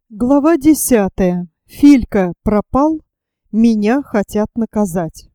Глава 10. Филька пропал, меня хотят наказать.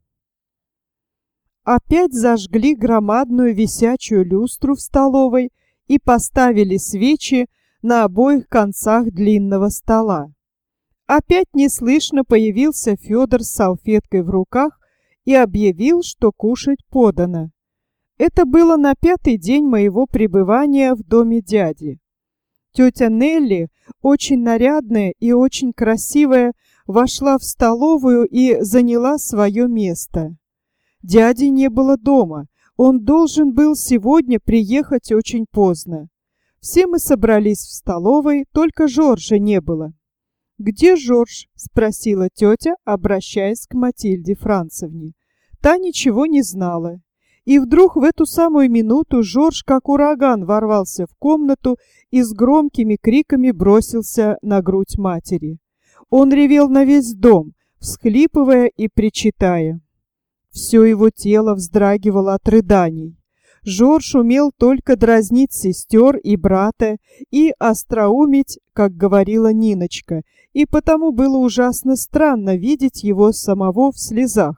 Опять зажгли громадную висячую люстру в столовой и поставили свечи на обоих концах длинного стола. Опять неслышно появился Федор с салфеткой в руках и объявил, что кушать подано. Это было на 5-й день моего пребывания в доме дяди. Тетя Нелли, очень нарядная и очень красивая, вошла в столовую и заняла свое место. Дяди не было дома, он должен был сегодня приехать очень поздно. Все мы собрались в столовой, только Жоржа не было. «Где Жорж?» — спросила тетя, обращаясь к Матильде Францевне. Та ничего не знала. И вдруг в эту самую минуту Жорж, как ураган, ворвался в комнату и с громкими криками бросился на грудь матери. Он ревел на весь дом, всхлипывая и причитая. Все его тело вздрагивало от рыданий. Жорж умел только дразнить сестер и брата и остроумить, как говорила Ниночка, и потому было ужасно странно видеть его самого в слезах.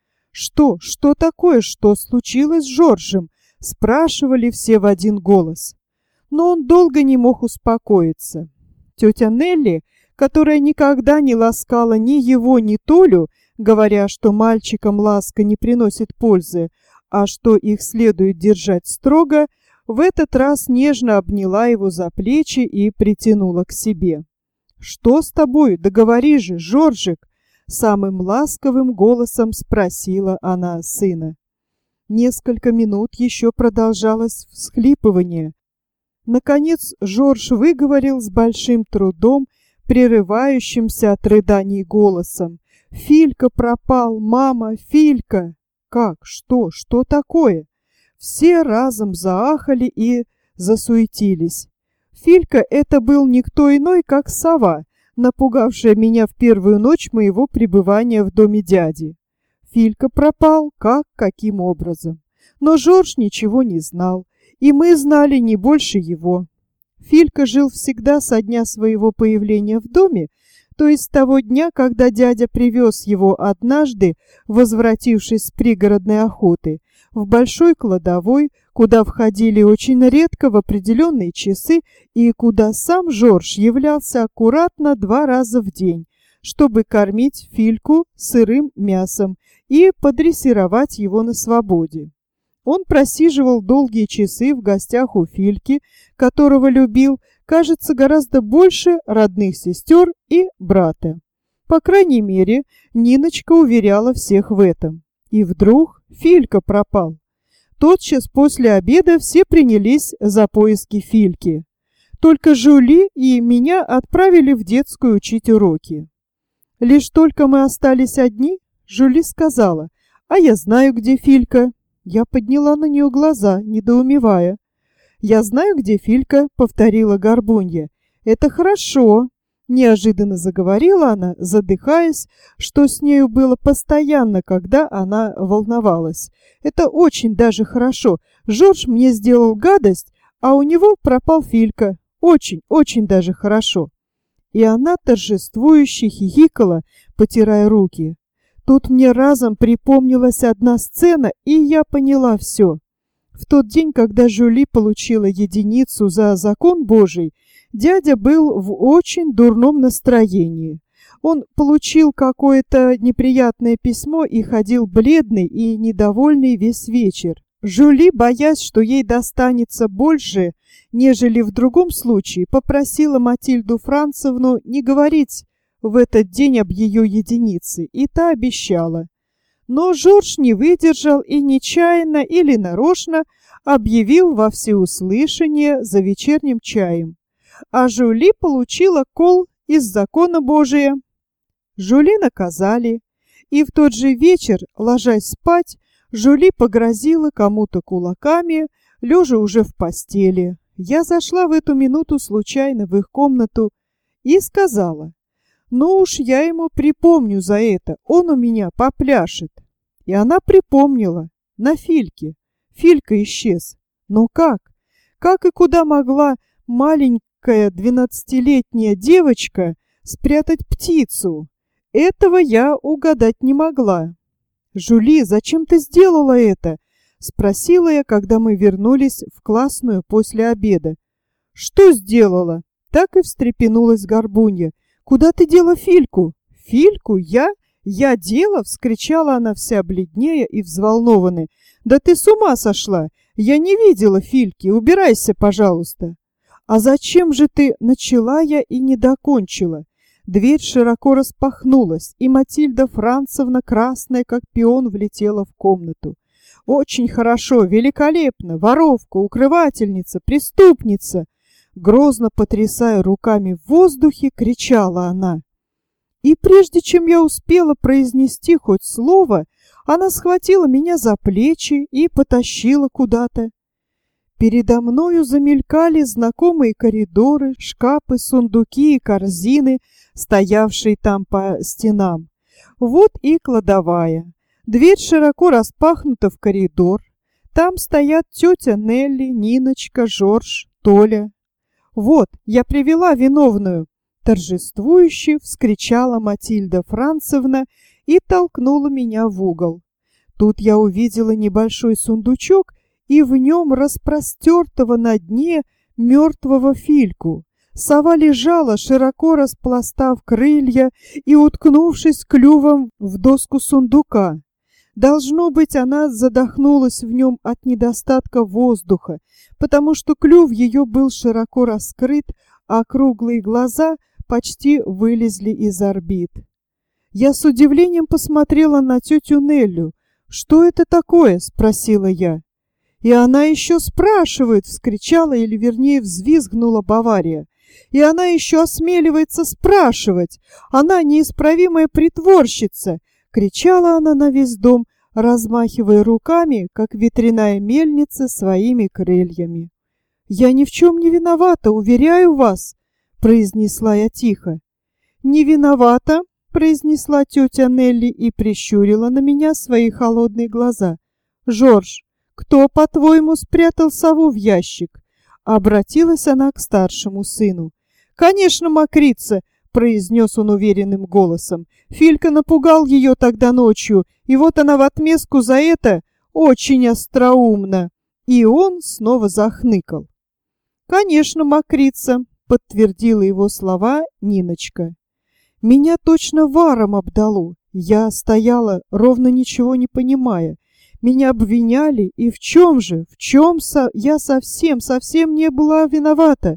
Что такое, что случилось с Жоржем?» — спрашивали все в один голос. Но он долго не мог успокоиться. Тетя Нелли, которая никогда не ласкала ни его, ни Толю, говоря, что мальчикам ласка не приносит пользы, а что их следует держать строго, в этот раз нежно обняла его за плечи и притянула к себе. «Что с тобой? Да говори же, Жоржик!» Самым ласковым голосом спросила она сына. Несколько минут еще продолжалось всхлипывание. Наконец Жорж выговорил с большим трудом, прерывающимся от рыданий голосом. «Филька пропал, мама, Филька!» «Как? Что такое?» Все разом заахали и засуетились. Филька это был никто иной, как сова, напугавшая меня в первую ночь моего пребывания в доме дяди. Филька пропал, каким образом. Но Жорж ничего не знал, и мы знали не больше его. Филька жил всегда со дня своего появления в доме, то есть с того дня, когда дядя привез его однажды, возвратившись с пригородной охоты, в большой кладовой, куда входили очень редко в определенные часы и куда сам Жорж являлся аккуратно 2 раза в день, чтобы кормить Фильку сырым мясом и подрессировать его на свободе. Он просиживал долгие часы в гостях у Фильки, которого любил, кажется, гораздо больше родных сестер и брата. По крайней мере, Ниночка уверяла всех в этом. И вдруг Филька пропал. Тотчас после обеда все принялись за поиски Фильки. Только Жюли и меня отправили в детскую учить уроки. Лишь только мы остались одни, Жюли сказала: «А я знаю, где Филька». Я подняла на нее глаза, недоумевая. «Я знаю, где Филька», — повторила Горбунья. «Это хорошо», — неожиданно заговорила она, задыхаясь, что с нею было постоянно, когда она волновалась. «Это очень даже хорошо. Жорж мне сделал гадость, а у него пропал Филька. Очень даже хорошо». И она торжествующе хихикала, потирая руки. Тут мне разом припомнилась одна сцена, и я поняла все. В тот день, когда Жюли получила единицу за закон Божий, дядя был в очень дурном настроении. Он получил какое-то неприятное письмо и ходил бледный и недовольный весь вечер. Жюли, боясь, что ей достанется больше, нежели в другом случае, попросила Матильду Францевну не говорить в этот день об ее единице, и та обещала. Но Жорж не выдержал и нечаянно или нарочно объявил во всеуслышание за вечерним чаем. А Жюли получила кол из закона Божия. Жюли наказали, и в тот же вечер, ложась спать, Жюли погрозила кому-то кулаками, лежа уже в постели. Я зашла в эту минуту случайно в их комнату и сказала: «Ну уж я ему припомню за это, он у меня попляшет». И она припомнила. На Фильке. Филька исчез. Но как? Как и куда могла маленькая маленькая 12-летняя девочка спрятать птицу? Этого я угадать не могла. «Жюли, зачем ты сделала это?» — спросила я, когда мы вернулись в классную после обеда. «Что сделала?» — так и встрепенулась Горбунья. «Куда ты дела Фильку?» «Фильку? Я? Я дела?» — вскричала она вся бледнее и взволнованная. «Да ты с ума сошла! Я не видела Фильки! Убирайся, пожалуйста!» «А зачем же ты?» — начала я и не докончила. Дверь широко распахнулась, и Матильда Францевна, красная как пион, влетела в комнату. «Очень хорошо, великолепно! Воровка, укрывательница, преступница!» Грозно потрясая руками в воздухе, кричала она. И прежде чем я успела произнести хоть слово, она схватила меня за плечи и потащила куда-то. Передо мною замелькали знакомые коридоры, шкафы, сундуки и корзины, стоявшие там по стенам. Вот и кладовая. Дверь широко распахнута в коридор. Там стоят тетя Нелли, Ниночка, Жорж, Толя. «Вот, я привела виновную!» Торжествующе вскричала Матильда Францевна и толкнула меня в угол. Тут я увидела небольшой сундучок и в нем распростертого на дне мертвого Фильку. Сова лежала, широко распластав крылья и уткнувшись клювом в доску сундука. Должно быть, она задохнулась в нем от недостатка воздуха, потому что клюв ее был широко раскрыт, а круглые глаза почти вылезли из орбит. Я с удивлением посмотрела на тетю Неллю. «Что это такое?» — спросила я. «И она еще спрашивает!» — вскричала, или вернее взвизгнула Бавария. «И она еще осмеливается спрашивать! Она неисправимая притворщица!» — кричала она на весь дом, размахивая руками, как ветряная мельница, своими крыльями. «Я ни в чем не виновата, уверяю вас!» — произнесла я тихо. «Не виновата!» — произнесла тетя Нелли и прищурила на меня свои холодные глаза. «Жорж, кто, по-твоему, спрятал сову в ящик?» Обратилась она к старшему сыну. «Конечно, мокрица!» — произнес он уверенным голосом. «Филька напугал ее тогда ночью, и вот она в отместку за это очень остроумна!» И он снова захныкал. «Конечно, мокрица!» — подтвердила его слова Ниночка. Меня точно варом обдало. Я стояла, ровно ничего не понимая. Меня обвиняли, и в чем же, я совсем не была виновата.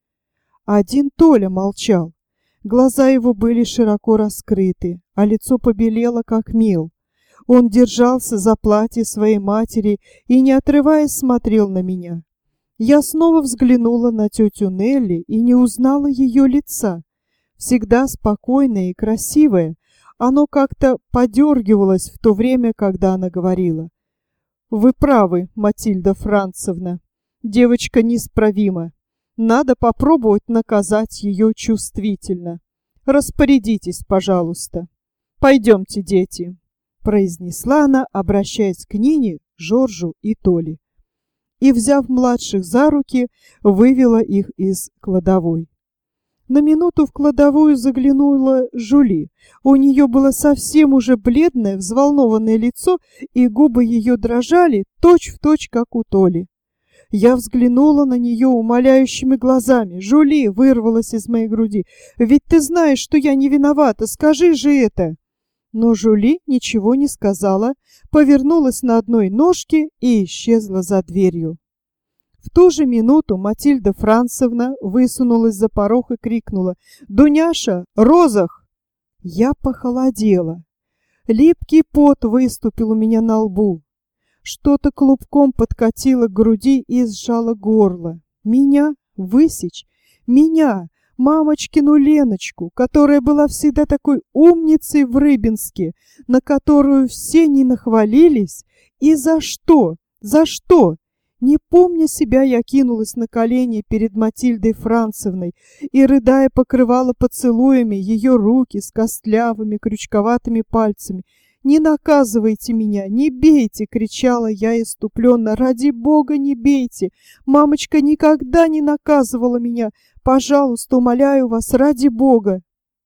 Один Толя молчал. Глаза его были широко раскрыты, а лицо побелело, как мел. Он держался за платье своей матери и, не отрываясь, смотрел на меня. Я снова взглянула на тетю Нелли и не узнала ее лица. Всегда спокойное и красивое, оно как-то подергивалось в то время, когда она говорила. «Вы правы, Матильда Францевна. Девочка неисправима. Надо попробовать наказать ее чувствительно. Распорядитесь, пожалуйста. Пойдемте, дети», — произнесла она, обращаясь к Нине, Жоржу и Толе. И, взяв младших за руки, вывела их из кладовой. На минуту в кладовую заглянула Жюли. У нее было совсем уже бледное, взволнованное лицо, и губы ее дрожали точь-в-точь, как у Толи. Я взглянула на нее умоляющими глазами. «Жюли!» — вырвалась из моей груди. «Ведь ты знаешь, что я не виновата, скажи же это!» Но Жюли ничего не сказала, повернулась на одной ножке и исчезла за дверью. В ту же минуту Матильда Францевна высунулась за порог и крикнула: «Дуняша, розах!» Я похолодела. Липкий пот выступил у меня на лбу. Что-то клубком подкатило к груди и сжало горло. Меня высечь? Меня, мамочкину Леночку, которая была всегда такой умницей в Рыбинске, на которую все не нахвалились? И за что? За что? Не помня себя, я кинулась на колени перед Матильдой Францевной и, рыдая, покрывала поцелуями ее руки с костлявыми крючковатыми пальцами. Не наказывайте меня, не бейте!» — кричала я иступленно. «Ради Бога, не бейте! Мамочка никогда не наказывала меня! Пожалуйста, умоляю вас, ради Бога!»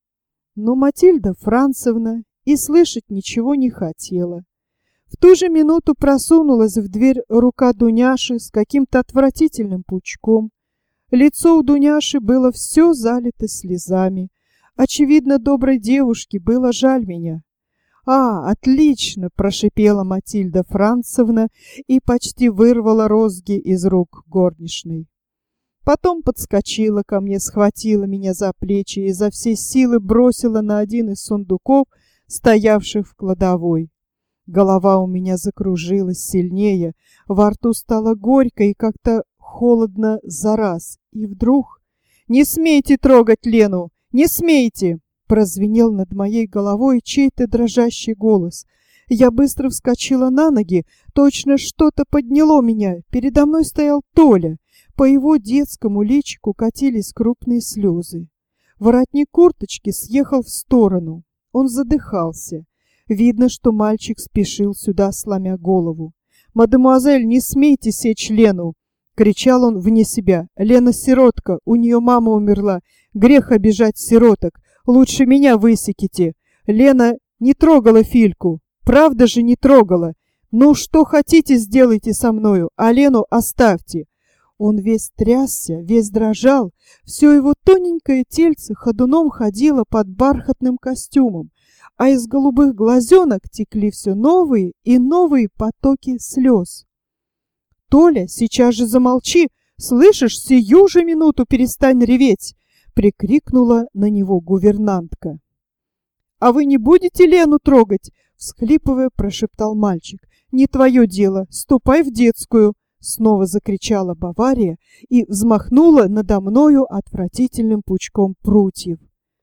Но Матильда Францевна и слышать ничего не хотела. В ту же минуту просунулась в дверь рука Дуняши с каким-то отвратительным пучком. Лицо у Дуняши было все залито слезами. Очевидно, доброй девушке было жаль меня. «А, отлично!» — прошипела Матильда Францевна и почти вырвала розги из рук горничной. Потом подскочила ко мне, схватила меня за плечи и изо всей силы бросила на один из сундуков, стоявших в кладовой. Голова у меня закружилась сильнее, во рту стало горько и как-то холодно за раз. И вдруг: «Не смейте трогать Лену! Не смейте!» Прозвенел над моей головой чей-то дрожащий голос. Я быстро вскочила на ноги, точно что-то подняло меня. Передо мной стоял Толя. По его детскому личику катились крупные слезы. Воротник курточки съехал в сторону. Он задыхался. Видно, что мальчик спешил сюда, сломя голову. «Мадемуазель, не смейте сечь Лену!» — кричал он вне себя. «Лена сиротка, у нее мама умерла. Грех обижать сироток. Лучше меня высеките. Лена не трогала Фильку. Правда же не трогала. Ну, что хотите, сделайте со мною, а Лену оставьте». Он весь трясся, весь дрожал. Все его тоненькое тельце ходуном ходило под бархатным костюмом, а из голубых глазенок текли все новые и новые потоки слез. «Толя, сейчас же замолчи! Слышишь, сию же минуту перестань реветь!» — прикрикнула на него гувернантка. «А вы не будете Лену трогать?» — всхлипывая, прошептал мальчик. «Не твое дело, ступай в детскую!» — снова закричала Бавария и взмахнула надо мною отвратительным пучком прутьев.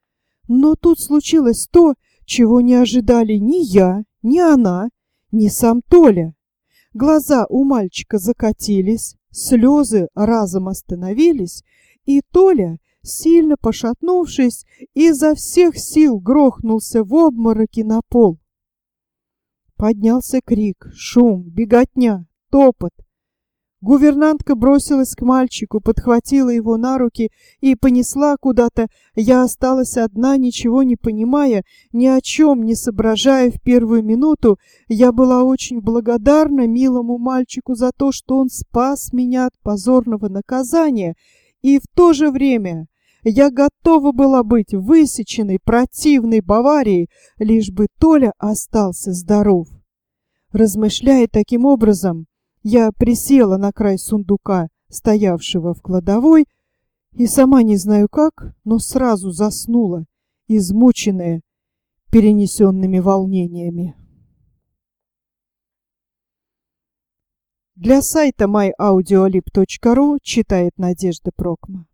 Но тут случилось то, чего не ожидали ни я, ни она, ни сам Толя. Глаза у мальчика закатились, слезы разом остановились, и Толя, сильно пошатнувшись, изо всех сил грохнулся в обмороке на пол. Поднялся крик, шум, беготня, топот. Гувернантка бросилась к мальчику, подхватила его на руки и понесла куда-то. Я осталась одна, ничего не понимая, ни о чем не соображая в первую минуту. Я была очень благодарна милому мальчику за то, что он спас меня от позорного наказания, и в то же время я готова была быть высеченной противной Баварией, лишь бы Толя остался здоров. Размышляя таким образом, я присела на край сундука, стоявшего в кладовой, и сама не знаю как, но сразу заснула, измученная перенесенными волнениями. Для сайта myaudiolib.ru читает Надежда Прокма.